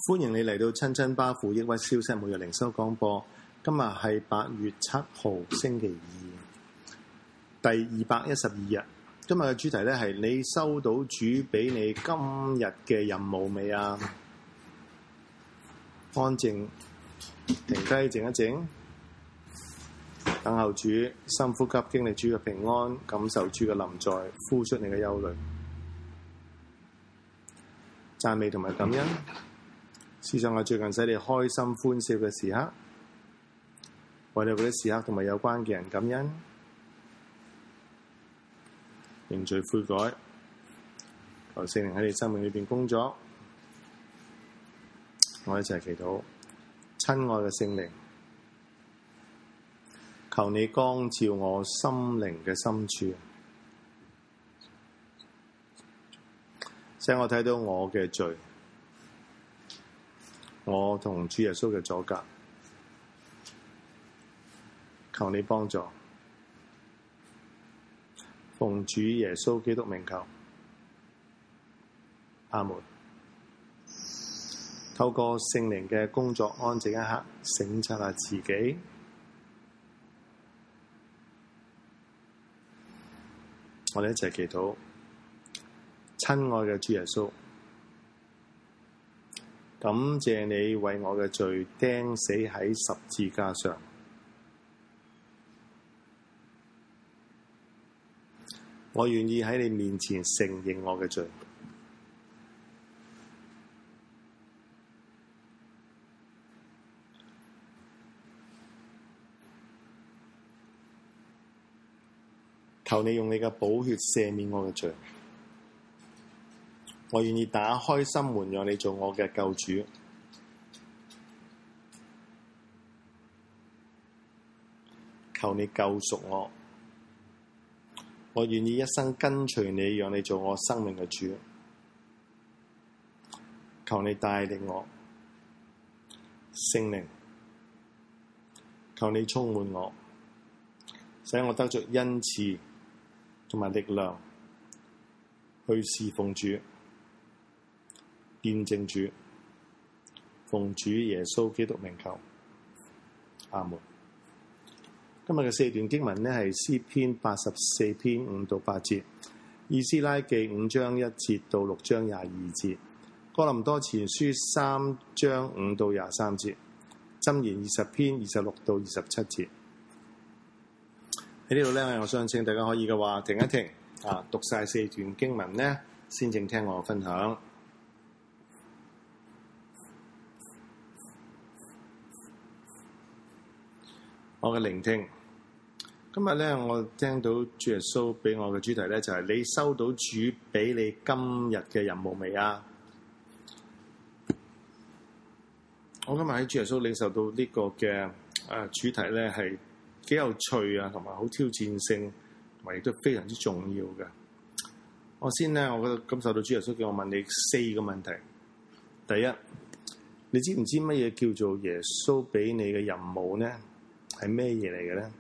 歡迎你嚟到親親巴富抑鬱消失每日靈修廣播。今日係8月7號星期二，第212日。今日嘅主題咧係你收到主俾你今日嘅任務未啊？安靜，停低，靜一靜，等候主，深呼吸，經歷主嘅平安，感受主嘅臨在，呼出你嘅憂慮，讚美同埋感恩。思想我最近使你開心歡笑嘅時刻，為你嗰啲時刻同埋有關嘅人感恩，認罪悔改，求聖靈喺你生命裏邊工作。我一齊祈禱，親愛嘅聖靈，求你光照我心靈嘅深處，使我睇到我嘅罪，我同主耶穌嘅阻隔，求你幫助，奉主耶穌基督名求，阿門。透過聖靈嘅工作，安靜一刻，省察下自己。我哋一齊祈禱，親愛嘅主耶穌，感謝你為我嘅罪釘死喺十字架上，我願意喺你面前承認我嘅罪，求你用你嘅寶血赦免我嘅罪，我願意打開心門，讓你做我嘅救主。求你救贖我，我願意一生跟隨你，讓你做我生命嘅主。求你帶領我，聖靈，求你充滿我，使我得着恩賜同埋力量去侍奉主，見證主，奉主耶穌基督名求，阿門。今日嘅4段經文呢係詩篇84篇5到8節，以斯拉記5章1節到6章22節，哥林多前書3章5到23節，箴言20篇26到27節。喺呢度咧，我想請大家可以嘅話停一停，讀晒4段經文呢，先正聽我分享。我嘅聆聽，今日咧，我聽到主耶穌俾我嘅主題咧，就係你收到主俾你今日嘅任務未啊？我今日喺主耶穌領受到呢個嘅主題咧，係幾有趣啊，同埋好挑戰性，同埋亦都非常之重要嘅。我先咧，我覺得感受到主耶穌叫我問你4個問題。第一，你知唔知乜嘢叫做耶穌俾你嘅任務呢？係咩嘢嚟嘅咧？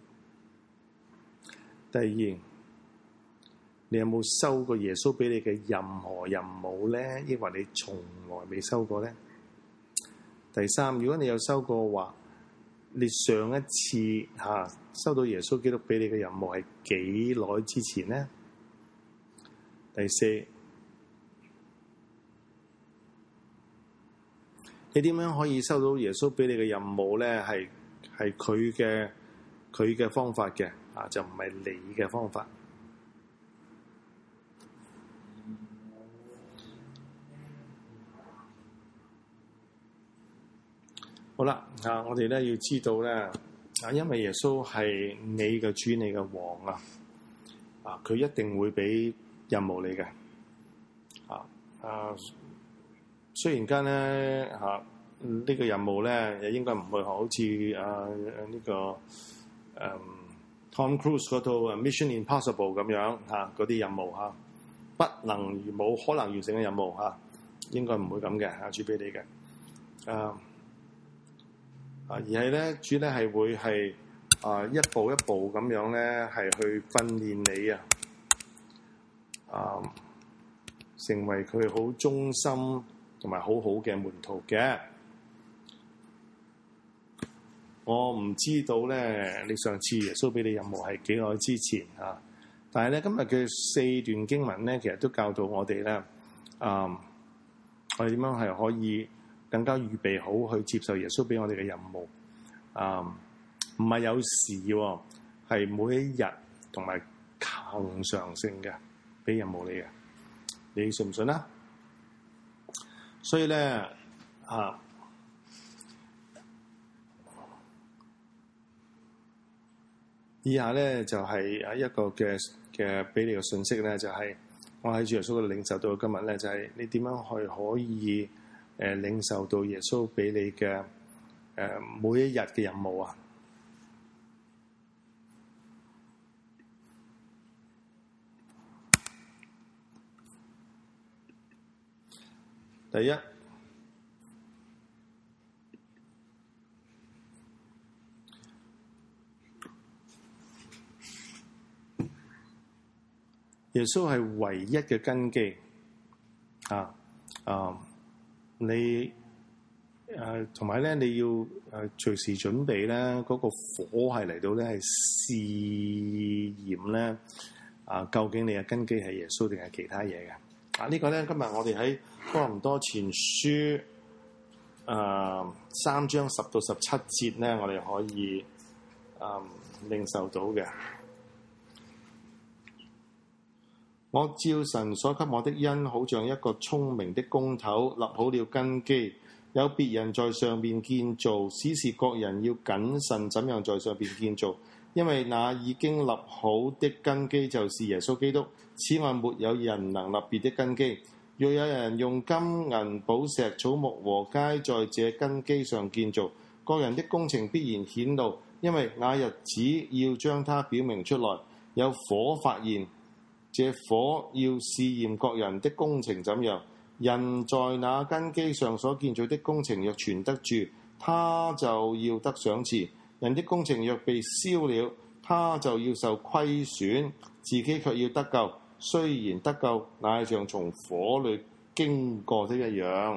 第二，你有冇收過耶穌俾你嘅任何任務咧？抑或你從來未收過咧？第三，如果你有收過嘅話，你上一次收到耶穌基督俾你嘅任務係幾耐之前呢？第四，你點樣可以收到耶穌俾你嘅任務咧？係佢嘅方法嘅，就唔係你嘅方法。好啦，我哋咧要知道咧，因為耶穌係你嘅主，你嘅王佢一定會俾任務你嘅。雖然間咧呢個任務咧，應該唔會好似呢個Tom Cruise 嗰套 Mission Impossible 咁樣嗰啲任務冇可能完成嘅任務應該唔會咁嘅主俾你嘅。而係咧，主咧係會係一步一步咁樣咧，係去訓練你成為佢好忠心同埋好好嘅門徒嘅。我唔知道咧，你上次耶穌俾你任務係幾耐之前啊？但係咧，今日嘅4段經文咧，其實都教導我哋咧，我哋點樣係可以更加預備好去接受耶穌俾我哋嘅任務。唔係有時喎，係每一日同埋恒常性嘅俾任務你嘅，你信唔信啊？所以咧以下咧就係一個嘅俾你嘅信息咧，就係我喺主耶穌嘅領受到今日咧，就係你點樣去可以領受到耶穌俾你嘅每一日嘅任務啊！第一，耶穌係唯一嘅根基你同埋咧，你要隨時準備咧，嗰個火係嚟到咧，係試驗咧究竟你嘅根基係耶穌定係其他嘢嘅？呢個咧，今日我哋喺哥林多前書3章10到17節咧，我哋可以領受到嘅。我照神所給我的恩，好像一個聰明的工頭，立好了根基。有別人在上面建造，只是各人要謹慎怎樣在上面建造，因為那已經立好的根基就是耶穌基督。此外沒有人能立別的根基。若有人用金銀寶石草木和街在這根基上建造，各人的工程必然顯露，因為那日子要將它表明出來。有火發現，這火要試驗各人的工程怎樣。人在那根基上所建造的工程若存得住，他就要得賞賜；人的工程若被燒了，他就要受虧損，自己卻要得救。雖然得救，乃像從火裏經過的一樣。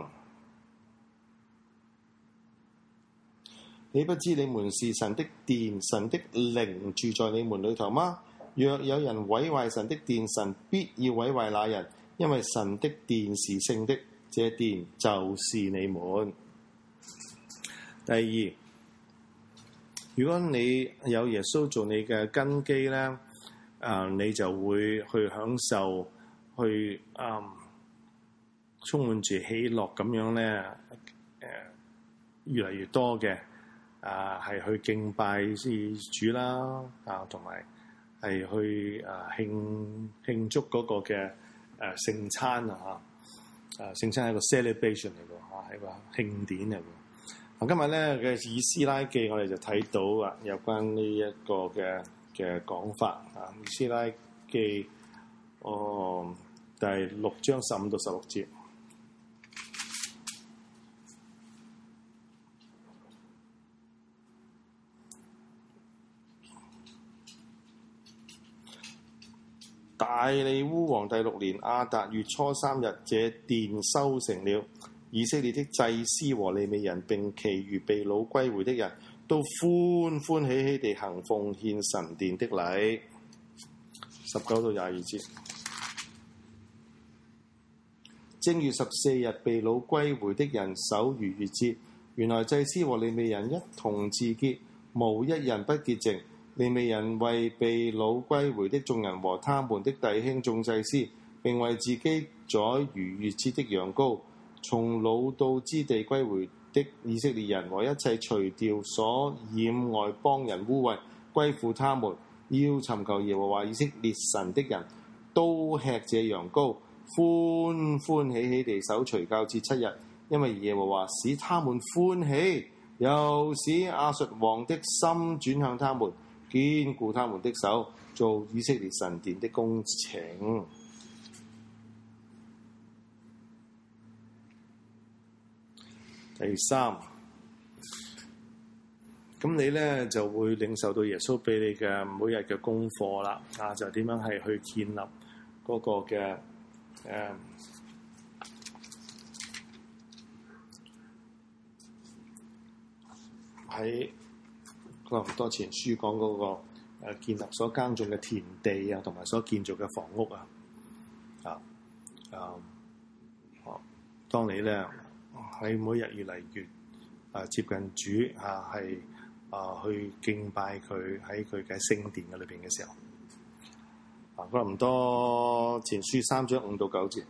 你不知你們是神的殿，神的靈住在你們裏頭嗎？若有人毀壞神的殿，神必要毀壞那人，因為神的殿是聖的，這殿就是你們。第二，如果你有耶穌做你嘅根基咧，你就會去享受，去充滿住喜樂咁樣咧，越嚟越多嘅係去敬拜主啦，同埋係去慶祝嗰個嘅聖餐聖餐係一個 celebration 嚟㗎，係一個慶典嚟㗎。今日咧嘅以斯拉記，我哋就睇到有關呢一個嘅講法以斯拉記第6章15到16節。大利烏王第6年亞達月初3日，這殿修成了。以色列的祭司和利未人並其餘被擄歸回的人都歡歡喜喜地行奉獻神殿的禮。19到22節。正月14日被擄歸回的人守逾越節，原來祭司和利未人一同自潔，無一人不潔淨。利未人為被擄歸回的眾人和他們的弟兄眾祭司，並為自己宰逾越節的羊羔，從擄到之地歸回的以色列人和一切除掉所染外邦人污穢歸附他們，要尋求耶和華以色列神的人，都吃這羊羔，歡歡喜喜地守除酵節7日，因為耶和華使他們歡喜，又使亞述王的心轉向他們，堅固他們的手，做以色列神殿的工程。第三，咁你咧就會領受到耶穌俾你嘅每日嘅功課啦。就點樣係去建立嗰個嘅喺哥林多前書講嗰個建立所耕種嘅田地啊，同埋所建造嘅房屋啊。當你咧喺每日越嚟越接近主係去敬拜佢喺佢嘅聖殿嘅裏邊嘅時候，哥林多前書3章5到9節，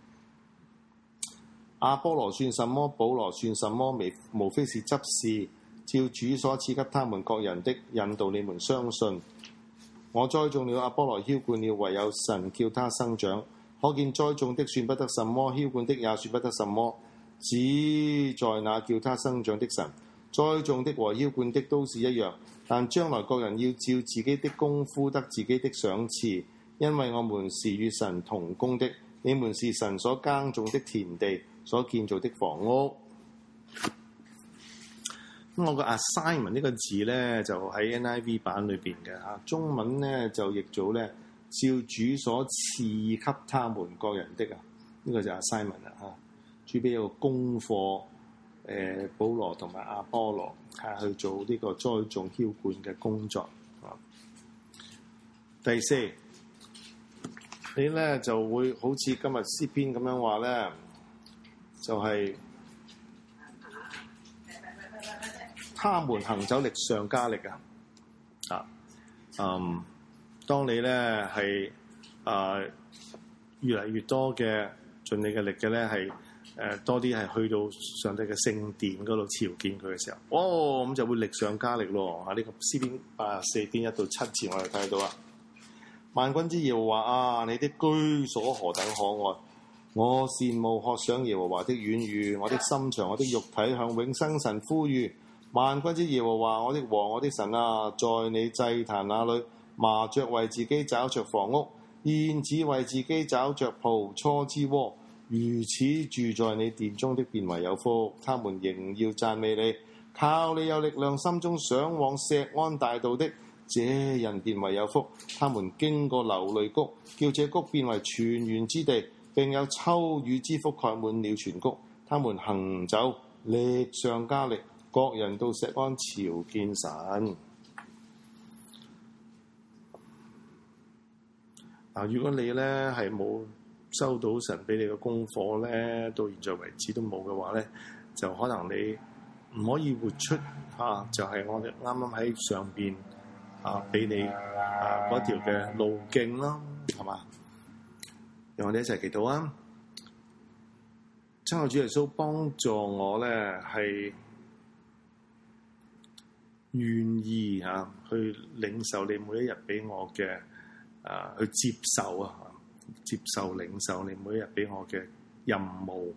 亞波羅算什麼？保羅算什麼？無非是執事，照主所賜給他們各人的引導你們相信。我栽種了，亞波羅澆灌了，唯有神叫他生長。可見栽種的算不得什麼，澆灌的也算不得什麼，只在那叫他生長的神。栽種的和澆灌的都是一樣，但將來各人要照自己的功夫得自己的賞賜，因為我們是與神同工的。你們是神所耕種的田地，所建造的房屋。咁我個 assignment 呢個字咧，就喺 NIV 版裏邊嘅嚇，中文咧就譯做咧照主所賜給他們各人的啊，呢個就 assignment 啦嚇。主俾一個功課，保羅同埋亞波羅係去做呢個栽種澆灌嘅工作啊。第四，你咧就會好似今日詩篇咁樣話咧，就係他們行走力上加力啊！當你咧係越嚟越多嘅盡你嘅力嘅咧，係多啲係去到上帝嘅聖殿嗰度朝見佢嘅時候，咁就會力上加力咯！呢個詩篇84篇1到7節我哋睇到啊。萬軍之耶和華啊，你的居所何等可愛！我羨慕渴想耶和華的院宇，我的心腸，我的肉體向永生神呼籲。萬軍之耶和華，我的王，我的神啊，在你祭壇那裏，麻雀為自己找着房屋，燕子為自己找着蒲雛之窩。如此住在你殿中的便為有福，他們仍要讚美你。靠你有力量，心中想往錫安大道的，這人便為有福。他們經過流淚谷，叫這谷變為泉源之地，並有秋雨之福蓋滿了全谷。他們行走力上加力，各人到錫安朝見神。如果你咧係冇收到神俾你嘅功課咧，到現在為止都冇嘅話咧，就可能你唔可以活出就係我哋啱啱喺上邊俾你嗰條嘅路徑啦，係嘛？讓我哋一齊祈禱啊！親愛主耶穌，幫助我咧係願意去領受你每一日俾我嘅去接受接受領受你每一日俾我嘅任務，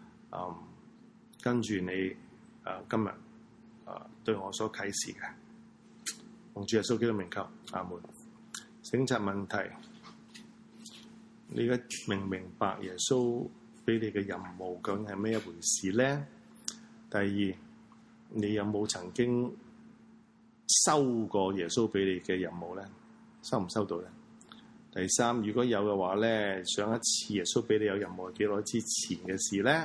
跟住你今日對我所啟示嘅，奉主耶穌基督名求，阿門。省察問題，你而家明唔明白耶穌俾你嘅任務究竟係咩一回事咧？第二，你有冇曾經收過耶穌俾你嘅任務咧？收唔收到咧？第三，如果有嘅話咧，上一次耶穌俾你有任務係幾耐之前嘅事咧？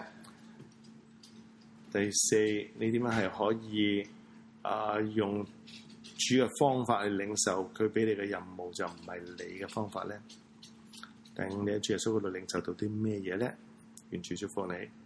第四，你點樣係可以用主嘅方法去領受佢俾你嘅任務，就唔係你嘅方法咧？第五，你喺主耶穌嗰度領受到啲咩嘢咧？願主祝福你。